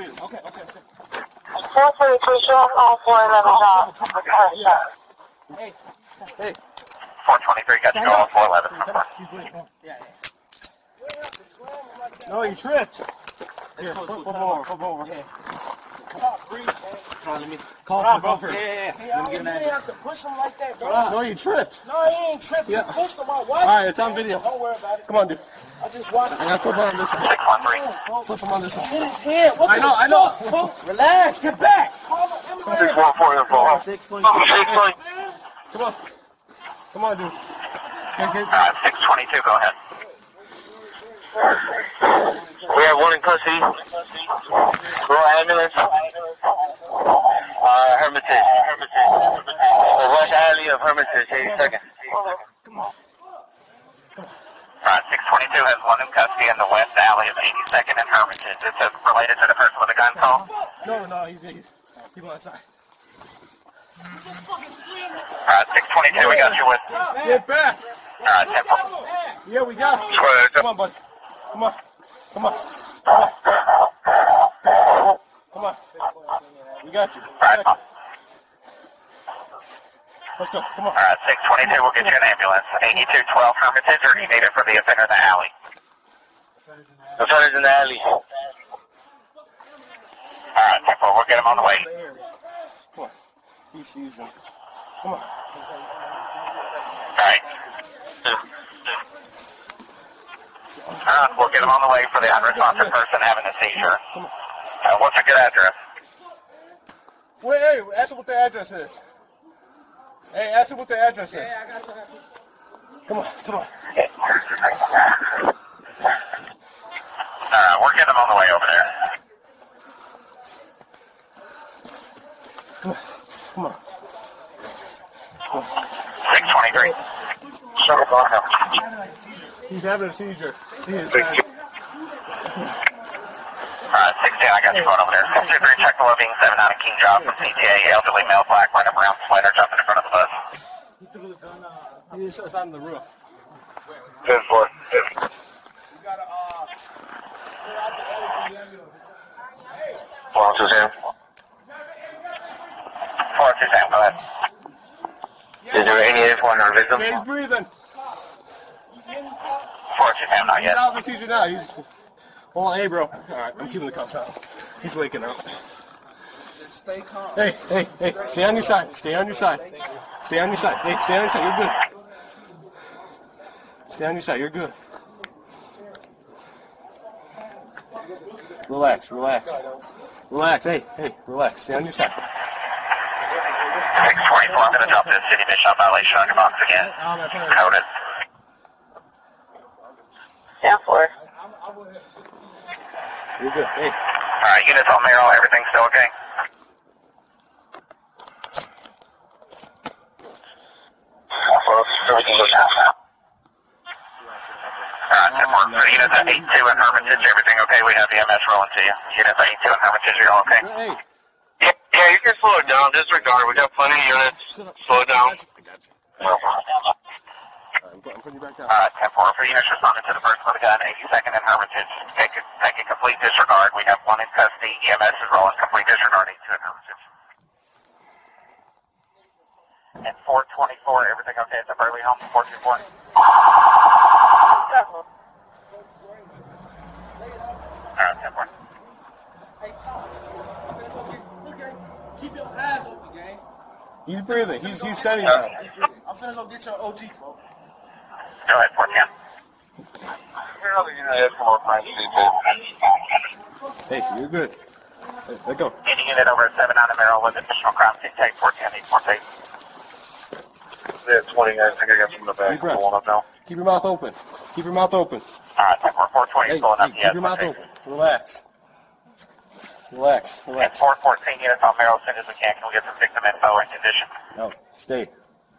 Okay, okay, okay. 432, show up on 411 John. Hey, hey. 423, got you going on 411. Yeah. No, you tripped. Here, flip over. Hey. Come on, let me call for buffer. Yeah. Hey, you ain't have to push him like that, bro. No, you tripped. No, he ain't tripping. Yeah. You pushed him. I watched Alright, it's on video. Don't worry about it. Come on, dude. I just watched I gotta flip on this one. 613. Flip him on this one. Hit his head. What I know. Relax, get back. Call him. 614, 620. Come on, dude. Alright, 622, go ahead. We have one in custody. Roll ambulance. Hermitage. The west alley of Hermitage, 82nd. Alright, 622 has one in custody in the west alley of 82nd and Hermitage. Is this related to the person with the gun call? No, he's people outside. Alright, 622, we got you with. Get back. Alright, 10-4. Yeah, we got him. Come on, bud. Come on. We got you. Alright, Let's go. Come on. alright, 622, we'll get you an ambulance. 8212 Hermitage, or do you need it for the offender in the alley? The offender's in the alley. Alright, 10-4, we'll get him on the way. Come on. He sees him. Come on. Alright. We'll get him on the way for the unresponsive person having a seizure. What's a good address? Wait, hey, ask him what the address is. Hey, ask him what the address is. Come on. Alright, we're getting him on the way over there. Come on. 623. Shut up, on him. He's having a seizure. Alright, 16, I got you going over there. 623, check the being 7 out of King Job from CTA, elderly male, black, running around, slider, jumping in front of the bus. He's on the roof. 10-4. Belongs to him. 4-2, Sam, go ahead. Is there any info on victim? He's breathing. 4-2, Sam, not He's yet. out of the seizure now. Hold on, hey, bro. Alright, I'm keeping the cuffs out. He's waking up. Stay calm. Hey, stay on your side. Hey, stay on your side. You're good. Stay on your side. You're good. Relax. Hey, relax. Stay on your side. 624, I'm going to drop this city mission violation on your box again. Coded. 10-4. You're good. Hey. Alright, units on Merrill, everything still okay? Everything looks half. Alright, 10-4. So units at 82 and Hermitage, everything okay? We have EMS rolling to you. Units at 82 and Hermitage, are you all okay? Hey. Yeah, you can slow it down. Disregard. We got plenty of units. Slow it down. I'm putting you back down. Alright, 10-4. For units responding to the person with the gun, 82nd and Hermitage, take a complete disregard. We have one in custody. EMS is rolling, complete disregard, 82 and Hermitage. And 424, everything okay at the Burley home? 424? Alright, 10-4. Hey, Tom. Keep your eyes open, gang. He's breathing. He's steady now. I'm finna go get your OG, folks. Go ahead, 410. Hey, you're good. Hey, let go. Any unit over at 7 on the Merrill with additional crime scene, take 410, 848. Yeah, 20 guys. I think I got some in the back. Deep breath. Pulling up now. Keep your mouth open. Alright, 420 is pulling up. Keep your mouth open. Relax. And 414 units on Merrill, as soon as we can we get some victim info and condition? No, stay.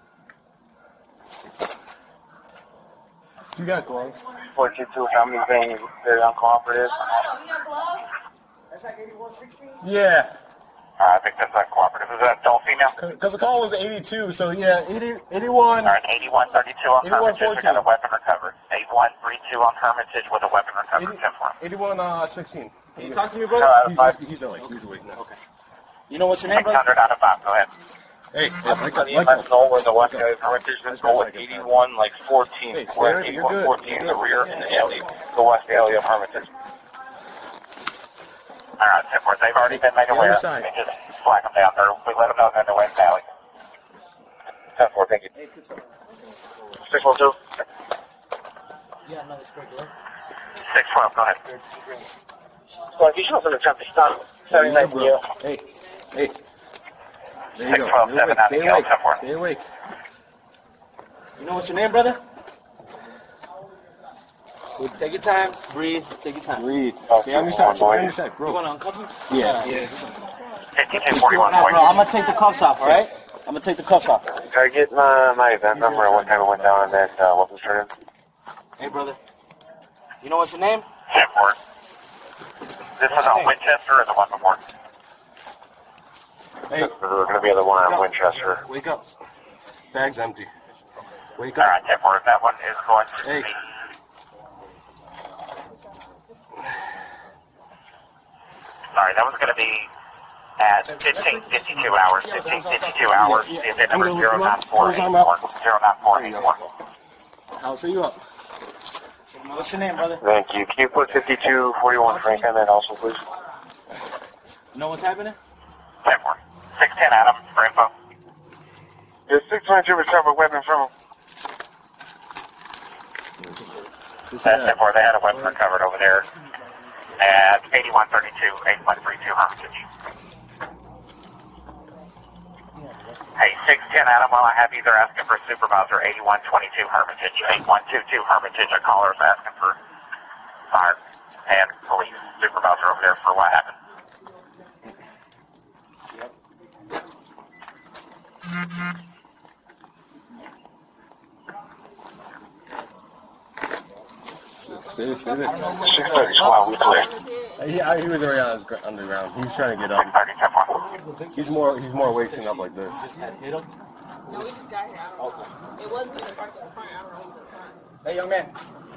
You got gloves. 422, how many being very uncooperative? That's like 8116? Yeah. I think that's uncooperative. Is that adult female? Because the call was 82, so yeah, 81. Alright, 8132 on Hermitage, we got a weapon recovered. 8132 on Hermitage with a weapon recovered. 10-4. 81, 16. Can you talk to me, brother? He's awake now. Okay. You know what's your name, brother? 600 out of 5. Go ahead. Hey, We're in the West Alley Hermitage. Let's go with 81, like 14. Hey, We're at Sarah, 81, you're good. 14 in the rear in the alley, the West Alley of Hermitage. All right, 10-4. They've already been made aware. side. We just flag them down there. We let them know they're in the West Alley. 10-4, thank you. 612. Yeah, no, it's great, 612, go ahead. Well, if you show us an attempt to stop, 79 to you. Hey. There you go. 612, 7 out of Stay Yale, awake. 10-4. Stay awake. You know what's your name, brother? Take your time. Breathe. Take your time. Breathe. Stay on your side. Stay on your side, You bro. want to uncuff me? Yeah. 5241, Nah, bro, I'm point. going to take the cuffs off, all right? I'm going to take the cuffs off. Can I get my event number and what time it went down and then weapons turned in? Hey, brother. You know what's your name? 10-4. This is on Winchester or the one before? Hey, There's going to be the one on Winchester. wake up. Bag's empty. Wake All up. right, 10-4. That one is going to Hey. be... Sorry, that was going to be at 1552 hours. 1552 hours. The event number 09484. 09484. I'll see you up. What's your name, brother? Thank you. Can you put 5241 Frank on that also, please? You know what's happening? 10-4. 610 Adam for info. There's 622 recovered weapon from him. That's 10-4. They had a weapon recovered over there at 8132, 8132 Hermitage. Hey, 610 Adam, while I have you, they're asking for supervisor 8122 Hermitage. 8122 Hermitage, a caller is asking for fire and police supervisor over there for what happened. Stay there. 630 squad, we clear. He was already on his underground. He was trying to get up. 630, 10-4. He's more waking up like this. Hit him. No, we just got here. I don't know. It wasn't in the park in the front. I don't know who's in the front. Hey, young man.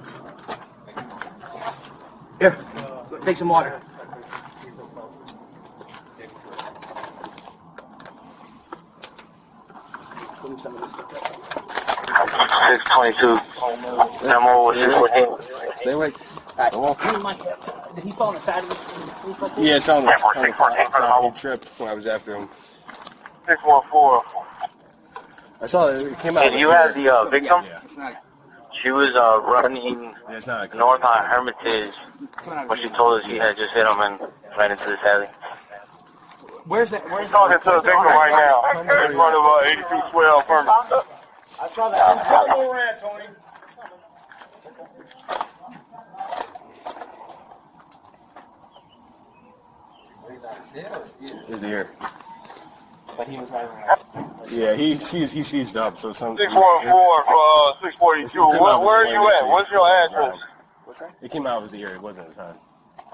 Here. Take some water. Give me some of this stuff. 622. Demo with 614. Stay awake. Come on. Did he fall on the side of this like this? Yeah, it's on the Yeah, he tripped when I was after him. 614. I saw it came out. And you had the victim? Yeah. She was running Yeah, it's not. north on Hermitage when she told us he had just hit him and ran into this alley. Where's that? Where's Talking to the victim right now in front of 8212 Hermitage. I saw that. Tell him where we're at, Tony. He's here. But he was like, Yeah, he seized up. So some. 614, 642. Where are you at? What's your address? It came out of his ear. It wasn't his hand.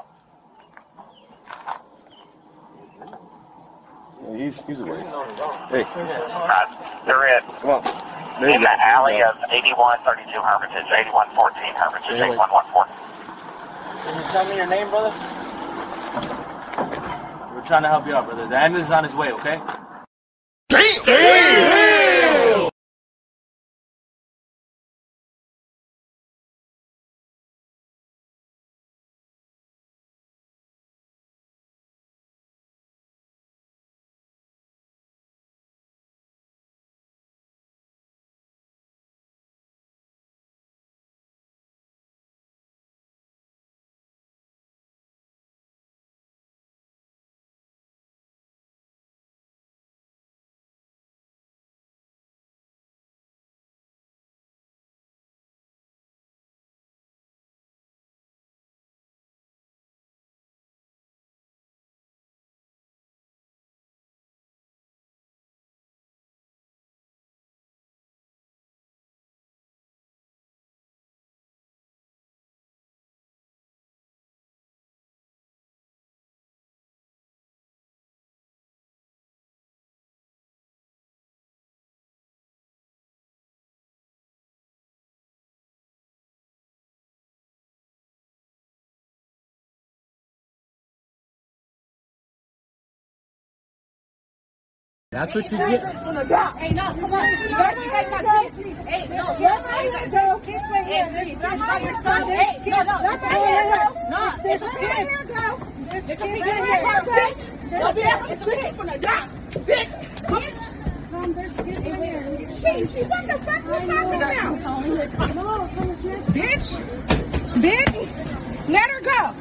Yeah, he's awake. Hey, They're in. come on. There In you the go. alley of 8132 Hermitage, 8114 Hermitage, 8114. can you tell me your name, brother? We're trying to help you out, brother. The ambulance is on his way, okay? Damn! That's what you get. Hey, no, come on. You guys got kids. Hey, no. Hey, kids right here. That's not your son. Hey, no. There's a kid. There's a kid right here. Bitch. Don't be asking for kids from the dock. Bitch. Mom, there's a kid right here. She what the fuck was talking about? No, come here. Bitch. Let her go.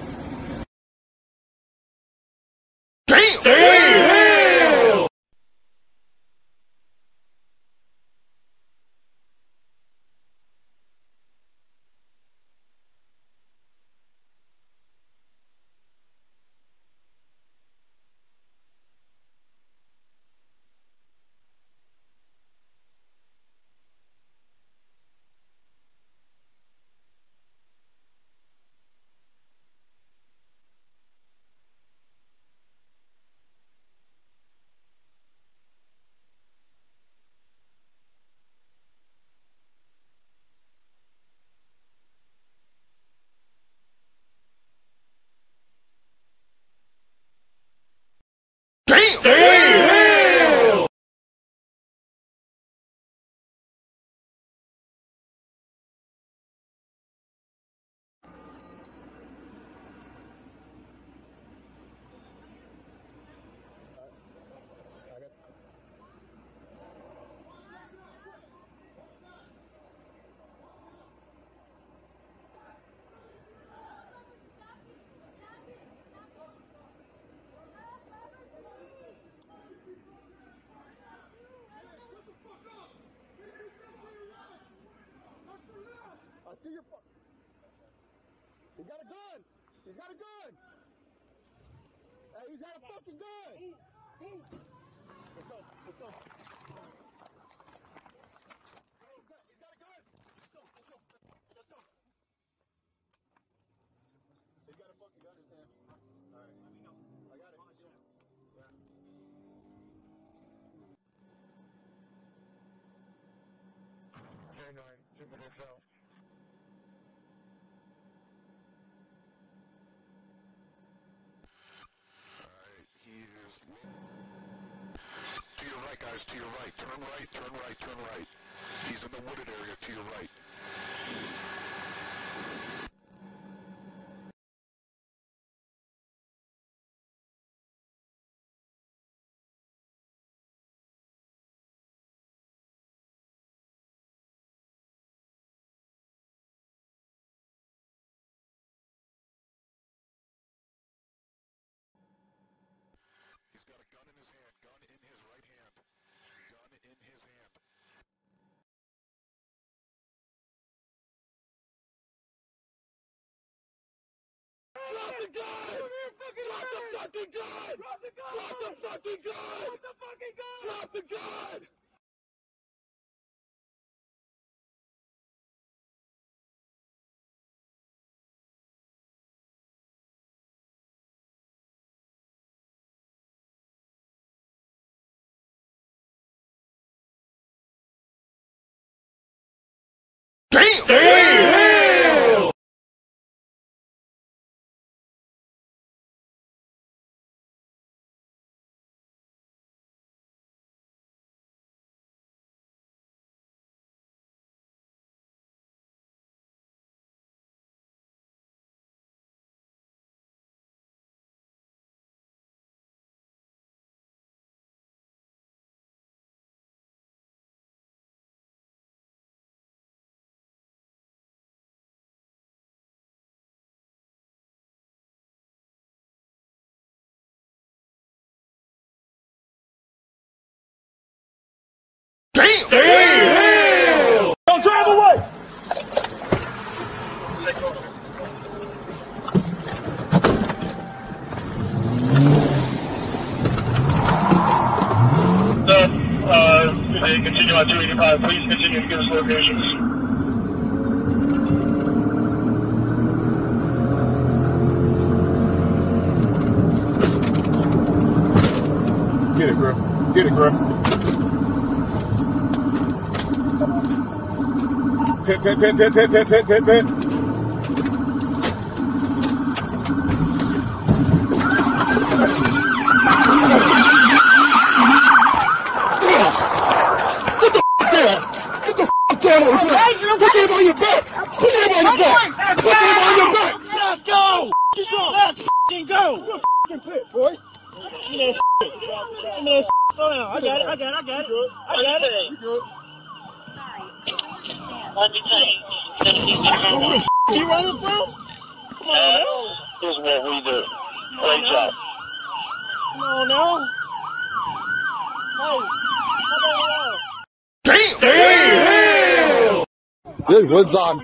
I see your fuck. He's got a gun. He's got a gun. Hey, he's got a fucking gun. Hey. Let's go. Let's go. He's got a gun. Let's go. Let's go. Let's go. So you got a fucking gun in his hand. All right. Let me know. I got it. Yeah. Very nice. Super yourself. To your right, guys, to your right. Turn right, turn right, turn right. He's in the wooded area to your right. He's got a gun in his hand, gun in his right hand. Gun in his hand. Drop the gun! Drop the fucking gun! Drop the gun! Drop the fucking gun! Drop the fucking gun! Drop the gun! Damn! Don't drive away! Continue on 285. Please continue to give us locations. Get it, Griff. Get it, Griff. Pit, pit, pit, pit, pit, pit, pit, pit, pit. Give me that shit. Give me that shit. Slow down. I got it. I got it. I got it. I got it. You good? Let me tell you. Where the you running from? Come on now. This is what we do. Great job. Come on now. Hey, Hey, what's on?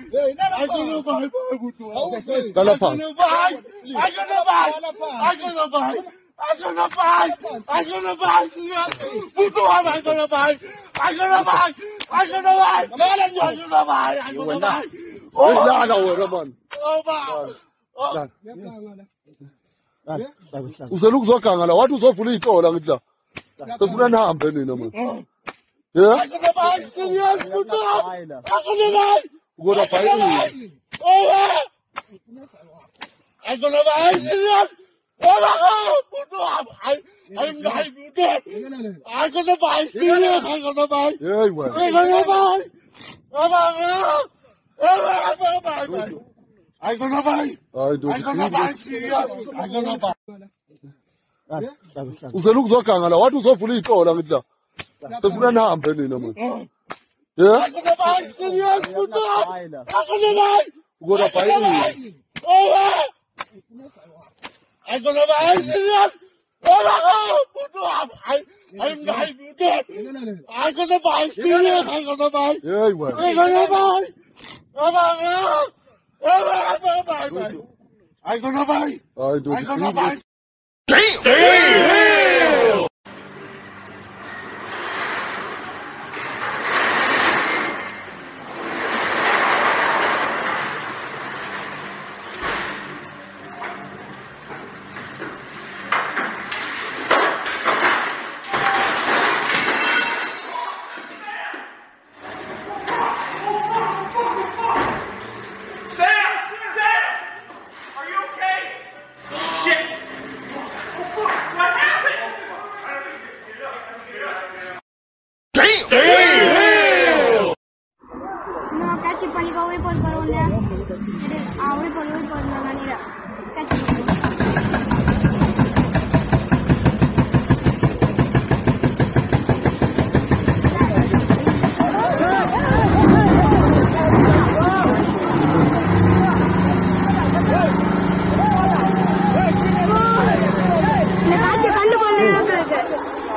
Uselukuzoganga la wathi uzovula itola ngithi la. Sefuna nihambe nina man. Yeah? Ukona bhayi. Hey, well. Uselukuzoganga la wathi uzovula itola ngithi la. Sefuna nihambe nina man. Yeah? Ukona bhayi. Hey, well. I do. Damn! No, cachi, palico, voy por una. Voy por una manera. Cachi. Me cachi, cuando poner otra vez.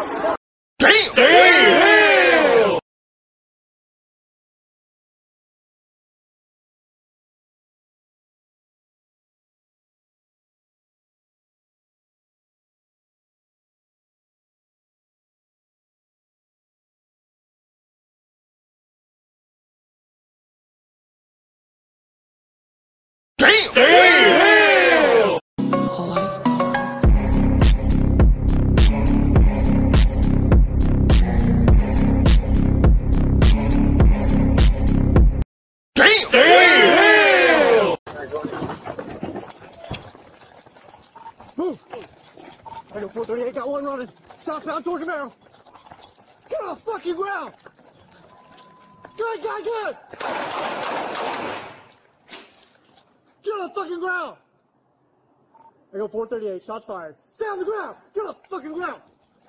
Move! I got 438, got one running. Southbound towards Camaro. Get on the fucking ground! Good, good, good! Get on the fucking ground! I got 438, shots fired. Stay on the ground! Get on the fucking ground!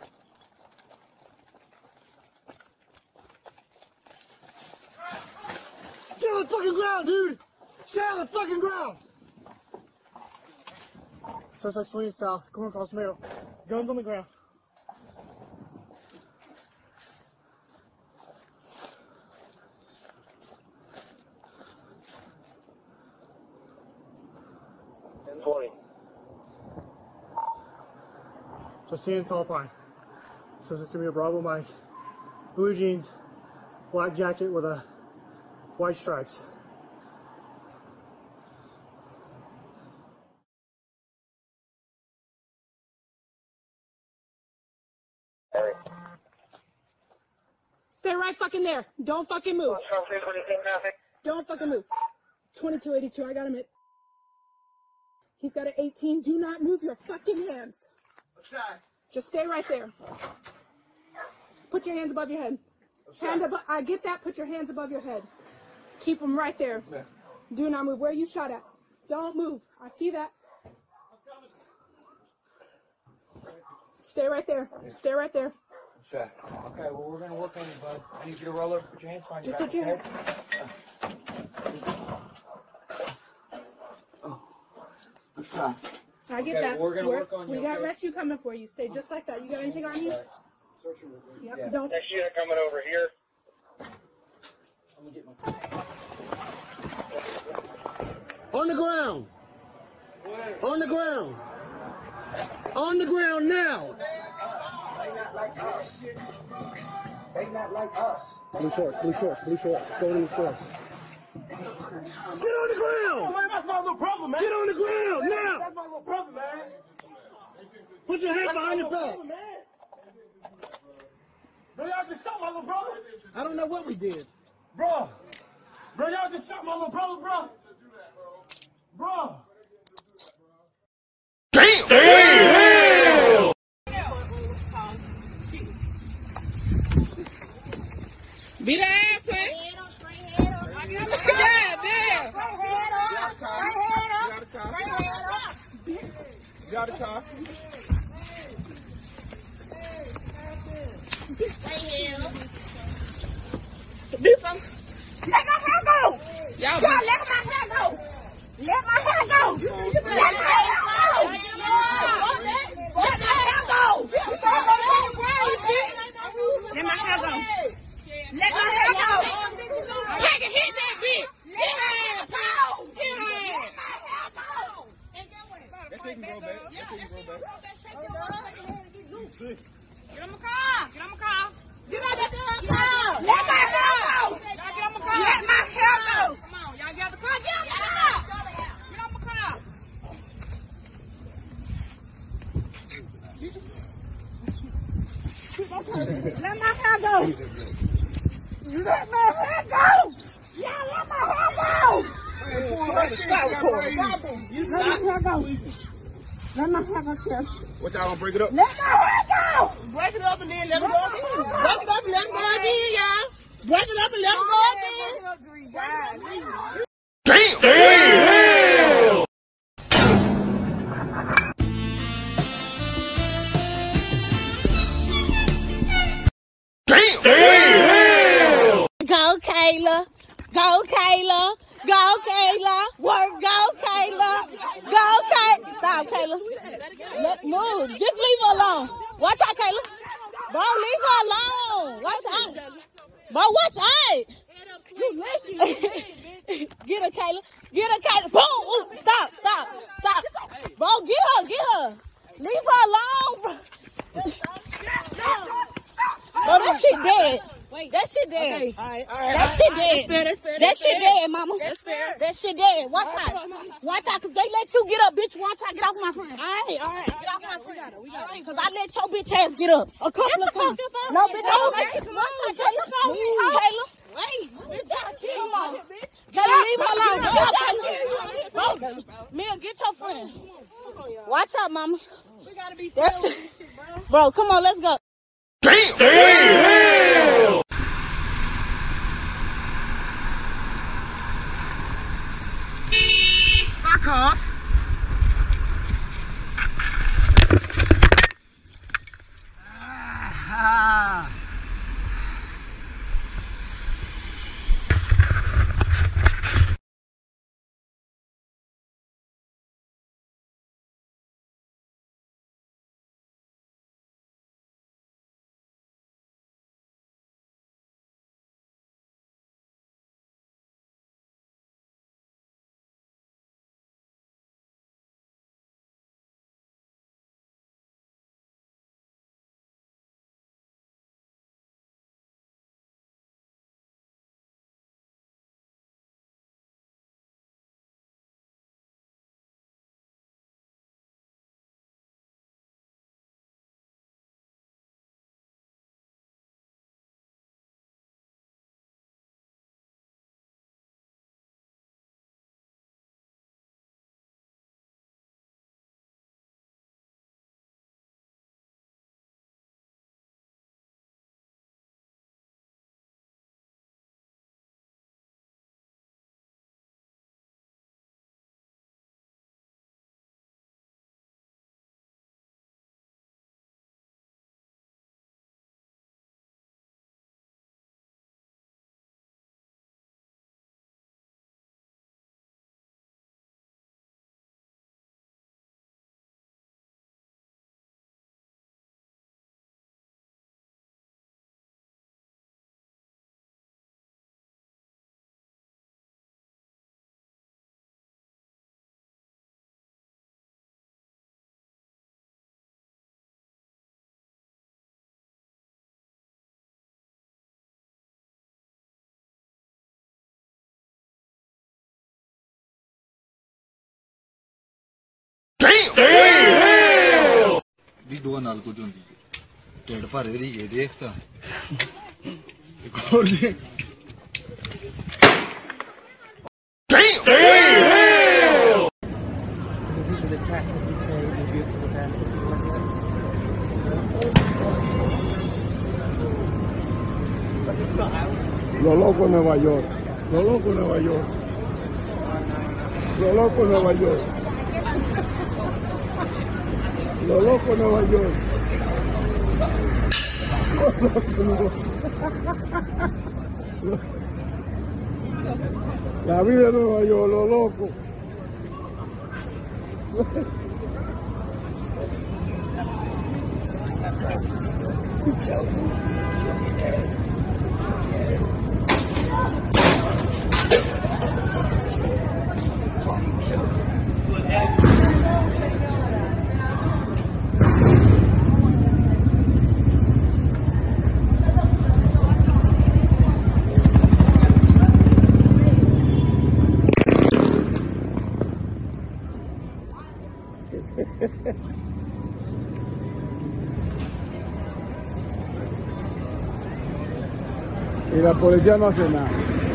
Get on the fucking ground, dude! Stay on the fucking ground! Suspect swinging south, going across the middle. Guns on the ground. Just seeing tall pine. So this is gonna be a Bravo Mike. Blue jeans, black jacket with a white stripes. Stay right fucking there. Don't fucking move. Don't fucking move. 2282, I got him at. He's got an 18. Do not move your fucking hands. Just stay right there. Put your hands above your head. Hand above. I get that. Put your hands above your head. Keep them right there. Do not move. Where you shot at? Don't move. I see that. Stay right there. Stay right there. Okay, well, we're going to work on you, bud. I need you to roll over, put your hands behind your back, Just put your Okay. I get Okay, that. we're gonna work on you, We got okay? rescue coming for you. Stay just like that. You got anything on you? Yep. Yeah. Don't. Next unit coming over here. Let me get my... On the ground. On the ground. On the ground now. Blue shorts, blue shorts, blue shorts. Go in the store. Get on the ground. Man, that's my little brother, man. Get on the ground now. That's my little brother, man. Put your hand behind your back. Bro, y'all just shot my little brother. I don't know what we did. Bro, y'all just shot my little brother, bro. Bro. Be the ass, man. You got a car. Do something. Let my hair go. Y'all let my hair go. Let my hair go. Let my hair go. Let my hair go. Let my hair go. Let my hair go. I can hit that bitch. Hit her. Hit her. That shit can go back. That shit can go back. Get on my car. Get on my car. Get out that car. Let my hair go. Y'all get on my car. Let my hair go. Come on, y'all get out the car. Get on my car. Get on my car. Let my hair go. Let my hair go. Yeah, let my hair go. Let my hair go. Let my hair go, Chris. What y'all gonna break it up? Let my hair go. Break it up and then let it go again. Break it up and let it go again, y'all. Break it up and let it go again. Go, Kayla. Go, Kayla. Go, Kayla. Work, go, Kayla. Go, Kayla. Stop, Kayla. Let move. Just leave her alone. Watch out, Kayla. Bro, leave her alone. Watch out. Bro, watch out. Get her, Kayla. Get her, Kayla. Boom. Ooh, stop. Bro, get her. Leave her alone, bro. Bro, that shit dead. That shit dead. Okay. All right. That shit dead. That shit dead, mama. That's fair. That shit dead. Watch out. Watch out, because they let you get up, bitch. Watch out. Get off my friend. All right. Get off my friend. We got it. Because I let your bitch ass get up a couple of times. No, bitch. Watch out, Kayla. Kayla. Wait. Bitch, come on. Kayla, leave her alone. Kayla. Mia, get your friend. Watch out, mama. We got to be bro, come on. Let's go. Damn! Back off. ਦੀ ਦੁਆ ਨਾਲ ਕੁਝ ਹੁੰਦੀ ਹੈ ਢਿੱਡ ਭਰ ਰਹੀ ਹੈ ਦੇਖ ਤਾਂ ਇੱਕ ਹੋਰ ਜੀ Lo loco en Nueva York. Lo loco en Nueva York. Lo loco en Nueva York. Lo loco en Nueva York. La vida de Nueva York, lo loco. Y la policía no hace nada.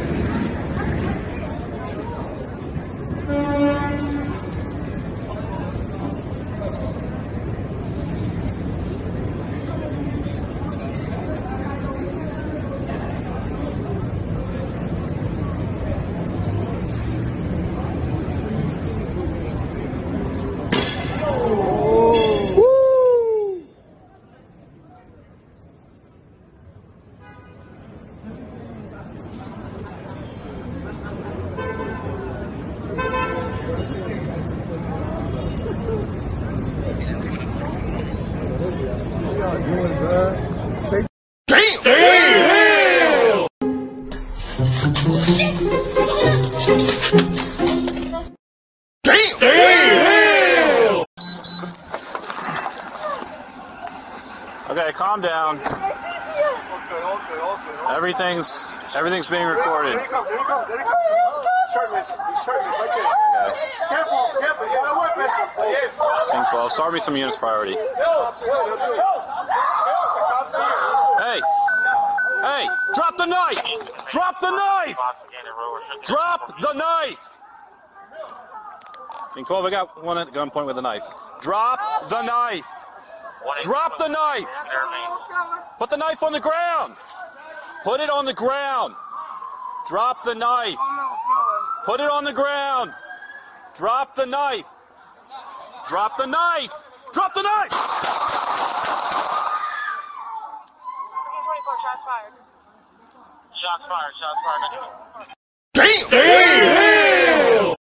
Okay, calm down. Everything's being recorded. There he comes. Shirtless. Careful. You know what, man? Thing 12. Start me some units priority. Hey! Drop the knife! Drop the knife! Drop the knife! Thing 12, I got one at gunpoint with a knife. Drop the knife! Drop the knife! Put the knife on the ground! Put it on the ground! Drop the knife! Put it on the ground! Drop the knife! Drop the knife! Drop the knife! 24 shots fired. Shots fired. Damn!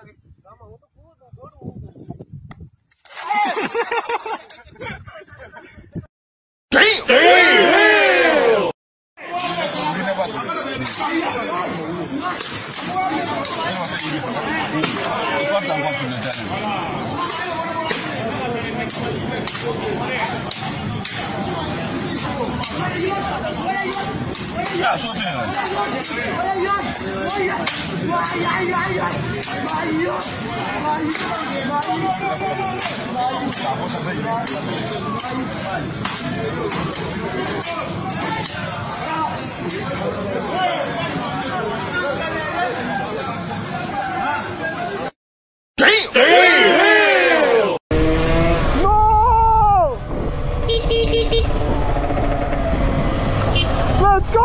Let's go!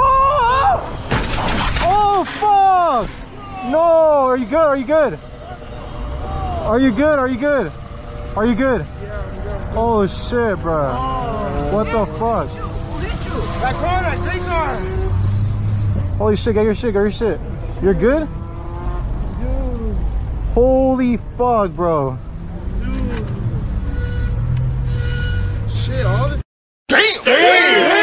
Oh, fuck! No, are you good? Are you good? Are you good? Are you good? Are you good? Yeah, I'm good. Oh, shit, bro. What the fuck? That car! Holy shit, get your shit, You're good? Dude. Holy fuck, bro. Dude. Shit, all this. Damn!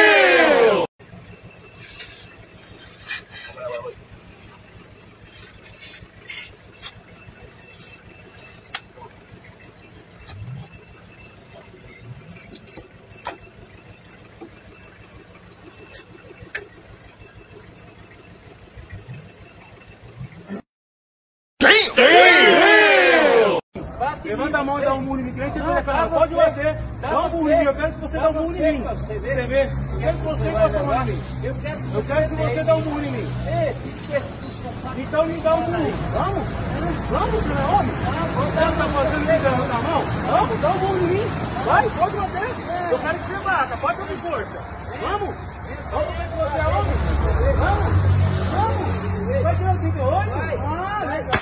Levanta a mão. mão e dá um murro em mim. Pode bater. Dá um murro em mim. Eu quero que você dê um murro em mim. Você vê? Eu quero que você dê um murro em mim. Eu quero que você dê um murro em mim. Então me dá um murro. Vamos? Vamos, você não é homem? Você não tá fazendo ligando na mão? Vamos, dá um murro em mim. Vai, pode bater. Eu quero que você bata. Pode fazer força. Vamos. Vamos ver se você é homem. Vamos. Vamos. Vai tirar o 38? Ah, legal.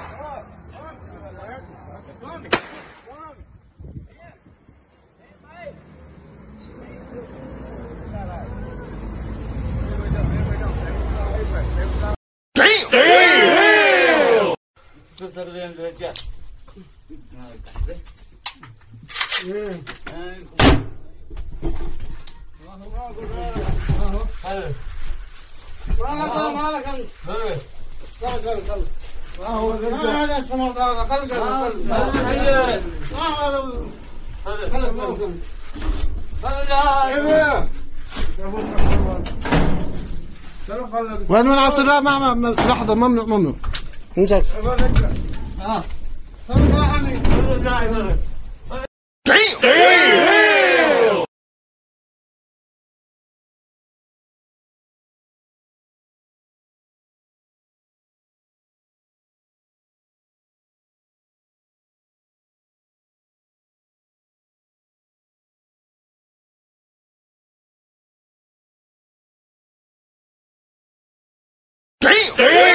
وين من عصر لا ما لحظة ممنوع امسك Damn!